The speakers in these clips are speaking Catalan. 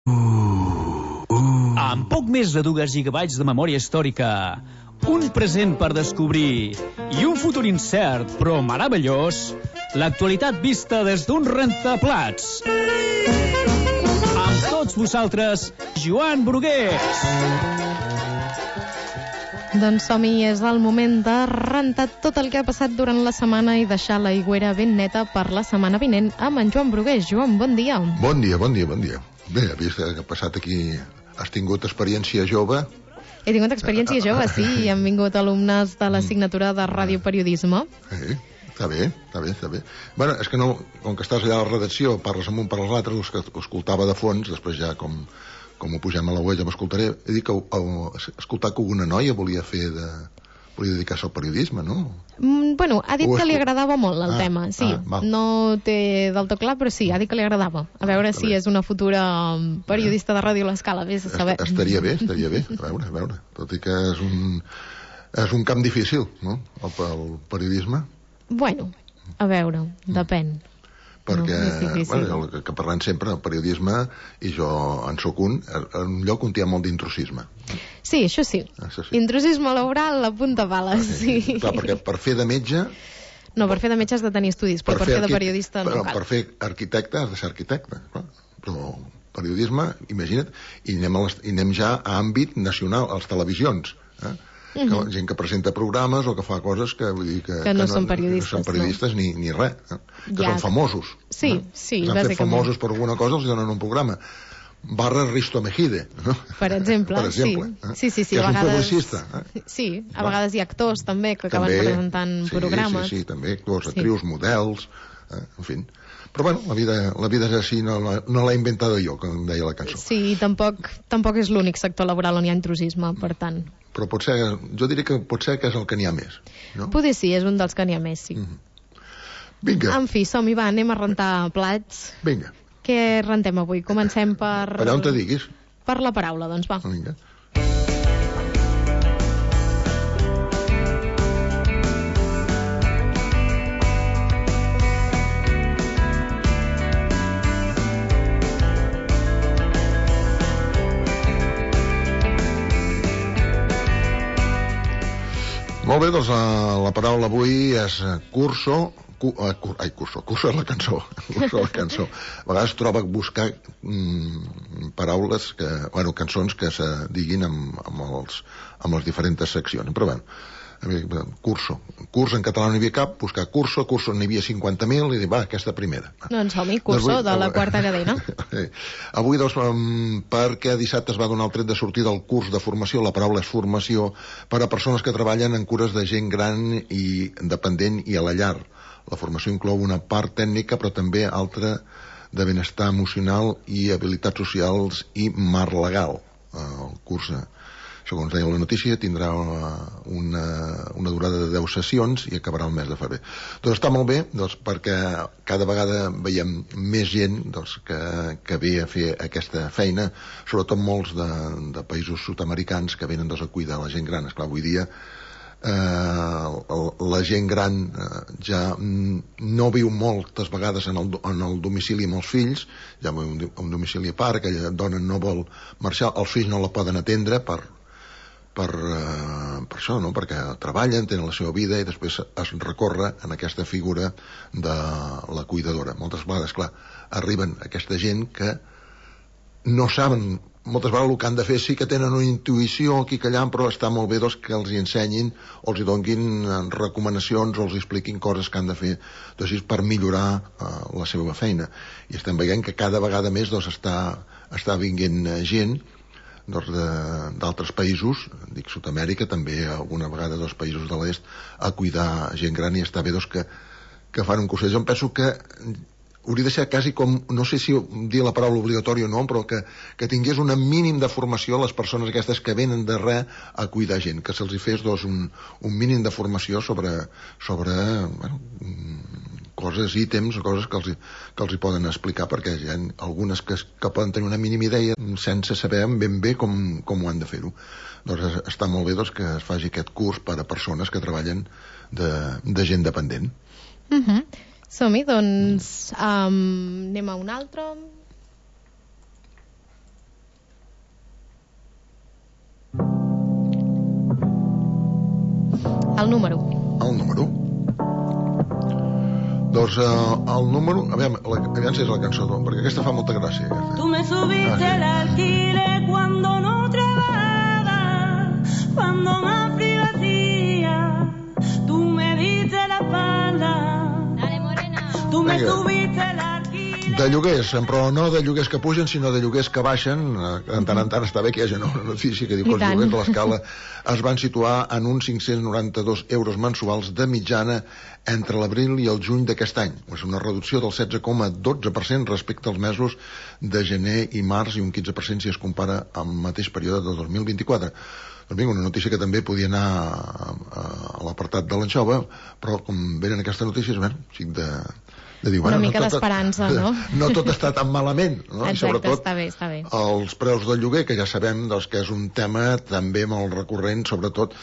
Amb poc més de 2 gigabytes de memòria històrica, un present per descobrir i un futur incert però meravellós, l'actualitat vista des d'un rentaplats. Amb tots vosaltres, Joan Brugués. Doncs som-hi, és el moment de rentar tot el que ha passat durant la setmana i deixar l'aigüera ben neta per la setmana vinent amb en Joan Brugués. Joan, bon dia. Bon dia. Bé, he vist que ha passat aquí... Has tingut experiència jove? He tingut experiència jove, sí, i han vingut alumnes de l'assignatura de radioperiodisme. Està bé. Bueno, és que no, com que estàs allà a la redacció, parles amb un, parles l'altre, ho escoltava de fons, després ja com ho pugem a la web ja m'escoltaré. He dit que escoltar que una noia volia dedicar-se al periodisme, no? Bueno, ha dit que li agradava molt el tema, sí. No té del tot clar, però sí, ha dit que li agradava. A veure si és una futura periodista de Ràdio L'Escala, vés a saber. Estaria bé, a veure. Tot i que és un camp difícil, no?, el periodisme. Bueno, a veure, depèn. Perquè, bueno, que parlant sempre del periodisme, i jo en soc un lloc on hi ha molt d'intrusisme. Sí, això sí. Intrusisme laboral a punta pales, sí. Clar, perquè per fer de metge... No, per fer de metge has de tenir estudis, però per fer de periodista no cal. Per fer arquitecte has de ser arquitecte, clar. Però periodisme, imagina't, i anem ja a àmbit nacional, a les televisions, gent que presenta programes o que fa coses que vull dir que no són periodistes, no són periodistes ni res, que són famosos. Sí, bàsicament. Han fet famosos per alguna cosa, els donen un programa. Barra Risto Mejide, no? Per exemple, sí. Que és un publicista. Sí, a vegades hi ha actors també que acaben presentant programes. Sí, també, actors, actrius, models, en fi. Però bueno, la vida és així, no l'he inventat jo, com deia la cançó. Sí, i tampoc és l'únic sector laboral on hi ha intrusisme, per tant. Però jo diria que potser que és el que n'hi ha més, no? Potser sí, és un dels que n'hi ha més, sí. Vinga. En fi, som-hi, va, anem a rentar plats. Vinga. Què rentem avui? Comencem per... Per on te diguis. Per la paraula, doncs va. Vinga. Molt bé, doncs la paraula avui és curso és la cançó. A vegades troba buscar paraules, cançons que se diguin amb les diferents seccions. Però bé, curs en català no hi havia cap, buscar curso n'hi havia 50.000 i dir, va, aquesta primera. Doncs som-hi, curso de la quarta cadena. Avui, doncs, perquè dissabte es va donar el tret de sortir del curs de formació, la paraula és formació, per a persones que treballen en cures de gent gran i dependent i a la llar. La formació inclou una part tècnica, però també altra de benestar emocional i habilitats socials i marc legal. El curs, segons deia la notícia, tindrà una durada de 10 sessions i acabarà el mes de febrer. Doncs està molt bé, perquè cada vegada veiem més gent que ve a fer aquesta feina, sobretot molts de països sud-americans que venen a cuidar la gent gran. Esclar, avui dia la gent gran ja no viu moltes vegades en el domicili amb els fills, ja un domicili a part, aquella dona no vol marxar, els fills no la poden atendre per això, no? Perquè treballen, tenen la seva vida i després es recorre en aquesta figura de la cuidadora. Moltes vegades, clar, arriben aquesta gent que no saben moltes vegades el que han de fer, sí que tenen una intuïció aquí que allà, però està molt bé que els hi ensenyin o els hi donguin recomanacions o els expliquin coses que han de fer per millorar la seva feina. I estem veient que cada vegada més està vinguent gent d'altres països, dic Sud-amèrica, també alguna vegada dels països de l'est, a cuidar gent gran, i està bé que fan un curset. Jo em penso que hauria de ser quasi com, no sé si dir la paraula obligatori o no, però que tingués un mínim de formació a les persones aquestes que venen de res a cuidar gent, que se'ls fes un mínim de formació sobre coses, ítems o coses que els hi poden explicar, perquè hi ha algunes que poden tenir una mínima idea sense saber ben bé com ho han de fer-ho. Doncs està molt bé que es faci aquest curs per a persones que treballen de gent dependent. Som-hi, doncs anem a un altre. El número. El número. Doncs el número... Aviam si és la cançó, perquè aquesta fa molta gràcia. Tu me subiste el alquiler cuando no trabajaba, cuando más privatía, tú me diste la espalda. Dale, morena. Tu me subiste el alquiler. De lloguers, però no de lloguers que pugen, sinó de lloguers que baixen. En tant està bé que hi hagi una notícia que diu que els lloguers de l'Escala es van situar en uns 592 euros mensuals de mitjana entre l'abril i el juny d'aquest any. És una reducció del 16,12% respecte als mesos de gener i març i un 15% si es compara amb el mateix període de 2024. Doncs vinga, una notícia que també podia anar a l'apartat de l'anxova, però com venen aquestes notícies, xic de dir, una mica d'esperança, no? No tot està tan malament, no? Exacte, I sobretot està bé. Els preus del lloguer, que ja sabem que és un tema també molt recurrent, sobretot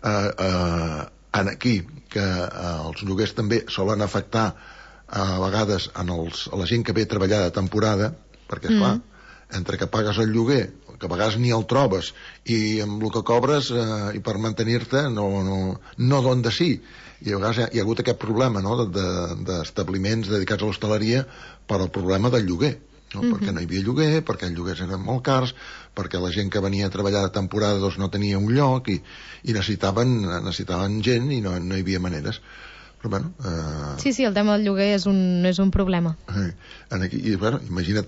aquí, que els lloguers també solen afectar a vegades a la gent que ve a treballar de temporada, perquè, esclar, entre que pagues el lloguer, que a vegades ni el trobes, i amb el que cobres i per mantenir-te no d'on de sí. I a vegades hi ha hagut aquest problema, no?, d'establiments dedicats a l'hostaleria per al problema del lloguer, no? Perquè no hi havia lloguer, perquè els lloguers eren molt cars, perquè la gent que venia a treballar de temporada doncs no tenia un lloc i necessitaven gent i no hi havia maneres. Però, bueno, Sí, el tema del lloguer és un problema. I, bueno, imagina't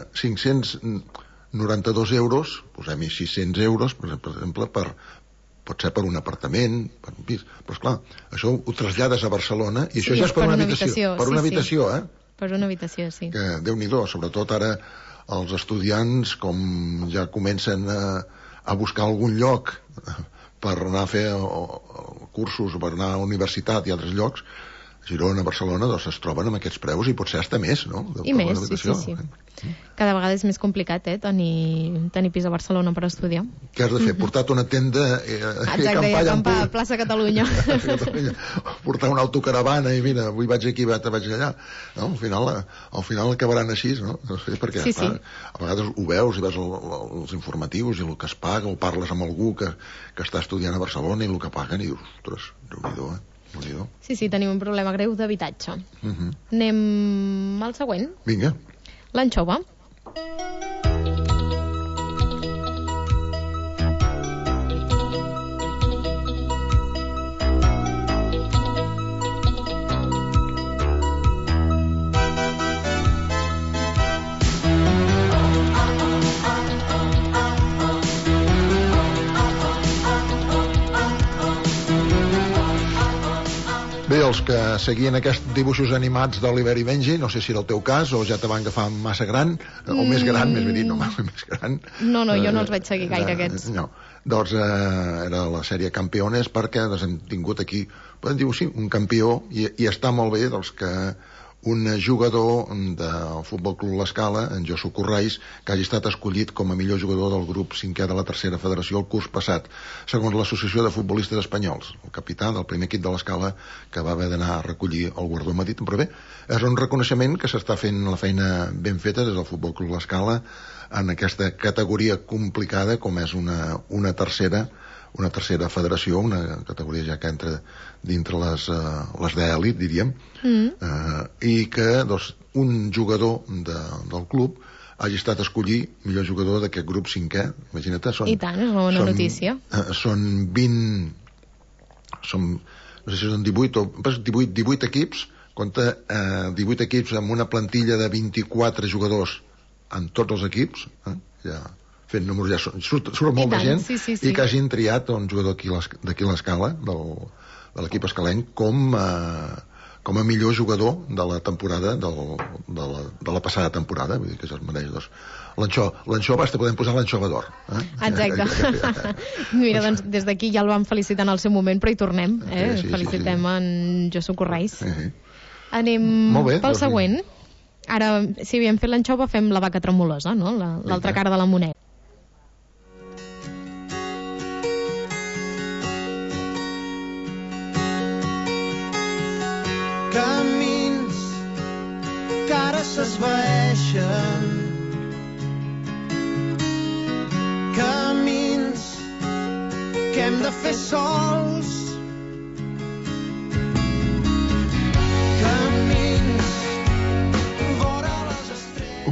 592 euros, posem-hi 600 euros, per exemple, pot ser per un apartament, per un pis, però esclar, això ho trasllades a Barcelona i això ja és per una habitació. Per una habitació, Per una habitació, sí. Que Déu-n'hi-do, sobretot ara els estudiants, com ja comencen a buscar algun lloc per anar a fer cursos, per anar a la universitat i altres llocs, a Girona, a Barcelona, doncs es troben amb aquests preus i potser hasta més, no? I més, sí. Cada vegada és més complicat, tenir pis a Barcelona per estudiar. Què has de fer? Portar-te una tenda i acampar a Plaça Catalunya. Portar una autocaravana i mira, avui vaig aquí, vaig allà. No? Al final acabaran així, no? No sé, perquè a vegades ho veus i veus els informatius i el que es paga, o parles amb algú que està estudiant a Barcelona i el que paguen i dius, ostres, Déu-n'hi-do, Sí, tenim un problema greu d'habitatge. Anem al següent. Vinga. L'anxova. Bé, els que seguien aquests dibuixos animats d'Oliver i Benji, no sé si era el teu cas o ja te van agafar massa gran, o més gran, més ben dit, més gran. No, jo no els vaig seguir gaire, aquests. No, doncs era la sèrie Campeones, perquè hem tingut aquí, podem dir-ho així, un campió, i està molt bé doncs, que un jugador del Futbol Club L'Escala, en Josu Corrais, que hagi estat escollit com a millor jugador del grup 5è de la tercera federació el curs passat, segons l'Associació de Futbolistes Espanyols, el capità del primer equip de l'Escala, que va haver d'anar a recollir el guardó Madrid. Però bé, és un reconeixement que s'està fent la feina ben feta des del Futbol Club L'Escala en aquesta categoria complicada com és una tercera federació, una categoria ja que entra dintre les d'elit, diríem, i que doncs, un jugador del club hagi estat escollit millor jugador d'aquest grup 5è. Imagina't, i tant, és una bona notícia. Són 20, no sé si són 18 equips, compta 18 equips amb una plantilla de 24 jugadors en tots els equips, ja fent números ja surt molt de gent, i que hagin triat un jugador d'aquí a l'Escala, de l'equip escalenc, com a millor jugador de la temporada, de la passada temporada. Vull dir que ja es mereix. L'anxova, podem posar l'anxova d'or. Exacte. Mira, doncs des d'aquí ja el vam felicitar en el seu moment, però hi tornem. Felicitem en Josu Corrais. Anem pel següent. Ara, si havíem fet l'anxova, fem la vaca tremolosa, no? L'altra cara de la moneda. Camins que ara s'esvaeixen, camins que hem de fer sols,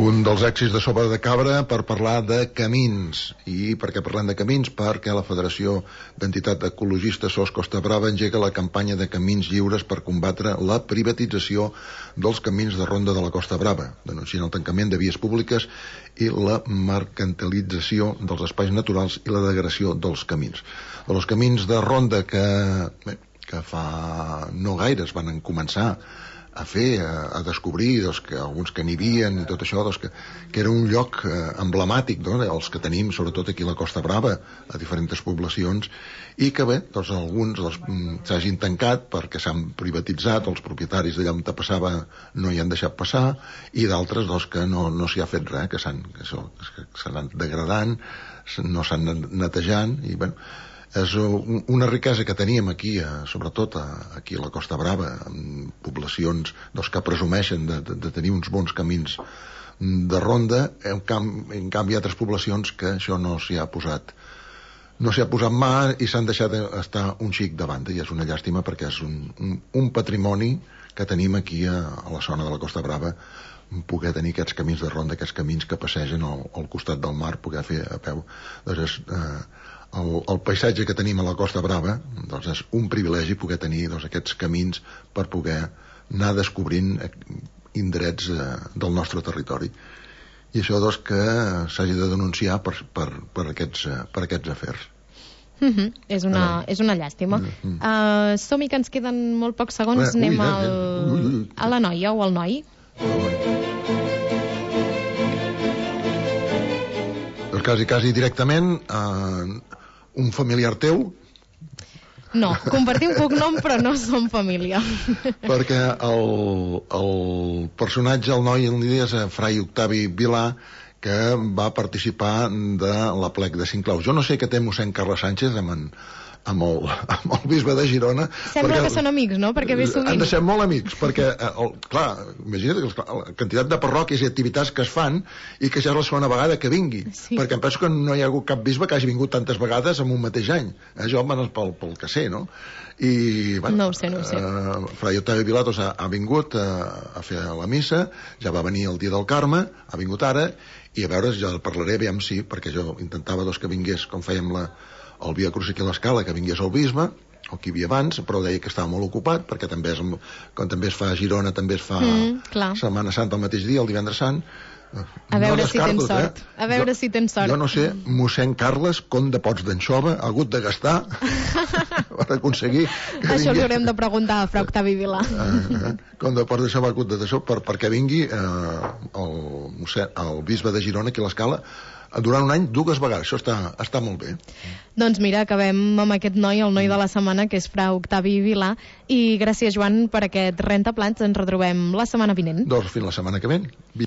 Un dels èxits de Sopa de Cabra per parlar de camins. I per què parlem de camins? Perquè la Federació d'Entitats Ecologistes SOS Costa Brava engega la campanya de camins lliures per combatre la privatització dels camins de ronda de la Costa Brava, denunciant el tancament de vies públiques i la mercantilització dels espais naturals i la degradació dels camins. Els camins de ronda que fa no gaire es van començar a fer, a descobrir que alguns que n'hi havien i tot això, que era un lloc emblemàtic, els que tenim sobretot aquí a la Costa Brava, a diferents poblacions, i que bé, alguns s'hagin tancat perquè s'han privatitzat, els propietaris d'allà on te passava no hi han deixat passar, i d'altres que no s'hi ha fet res, que s'han anat degradant, no s'han anat netejant, i bé, és una riquesa que teníem aquí, sobretot aquí a la Costa Brava, amb poblacions que presumeixen de tenir uns bons camins de ronda. En canvi hi ha altres poblacions que això no s'hi ha posat mà i s'han deixat estar un xic de banda, i és una llàstima perquè és un patrimoni que tenim aquí a la zona de la Costa Brava, poder tenir aquests camins de ronda, aquests camins que passegen al costat del mar, poder fer a peu. Doncs el paisatge que tenim a la Costa Brava, doncs és un privilegi poder tenir aquests camins per poder anar descobrint indrets del nostre territori. I això que s'hagi de denunciar per aquests afers. És una llàstima. Som-hi, que ens queden molt pocs segons. Anem a la noia o al noi. Quasi directament un familiar teu? No, compartim cognom però no som família. Perquè el personatge, el noi, és Fray Octavi Vilà, que va participar de l'aplec de Sinclaus. Jo no sé què té mossèn Carles Sánchez amb el bisbe de Girona. Sembla que són amics, no? Perquè ve sovint. Han de ser molt amics, perquè, clar, imagina't la quantitat de parròquies i activitats que es fan i que ja és la segona vegada que vingui. Sí. Perquè em penso que no hi ha hagut cap bisbe que hagi vingut tantes vegades en un mateix any. Jo, pel que sé, no? I, bueno, no ho sé. Fray Octavi Vilà ha vingut a fer la missa, ja va venir el dia del Carme, ha vingut ara, i a veure, ja el parlaré, aviam si, perquè jo intentava que vingués, com fèiem el Via Crucis aquí a l'Escala, que vingués el bisbe, o qui hi havia abans, però deia que estava molt ocupat, perquè quan també es fa a Girona, també es fa Setmana Santa el mateix dia, el divendres sant. A veure si tens sort. A veure si tens sort. Jo no sé, mossèn Carles, com de pots d'anxova ha hagut de gastar per aconseguir... Això li haurem de preguntar a Fra Octavi Vilà. Com de pots d'anxova ha hagut de d'això perquè vingui el bisbe de Girona aquí a l'Escala durant un any 2 vegades. Això està molt bé. Doncs mira, acabem amb aquest noi, el noi de la setmana, que és Fra Octavi Vilà, i gràcies, Joan, per aquest rentaplats. Ens retrobem la setmana vinent. Doncs fins la setmana que ve.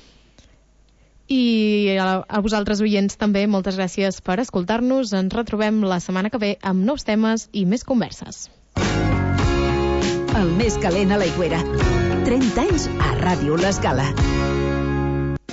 I a vosaltres, oients, també moltes gràcies per escoltar-nos. Ens retrobem la setmana que ve amb nous temes i més converses. El més calent a l'Aigüera. 30 anys a Ràdio L'Escala.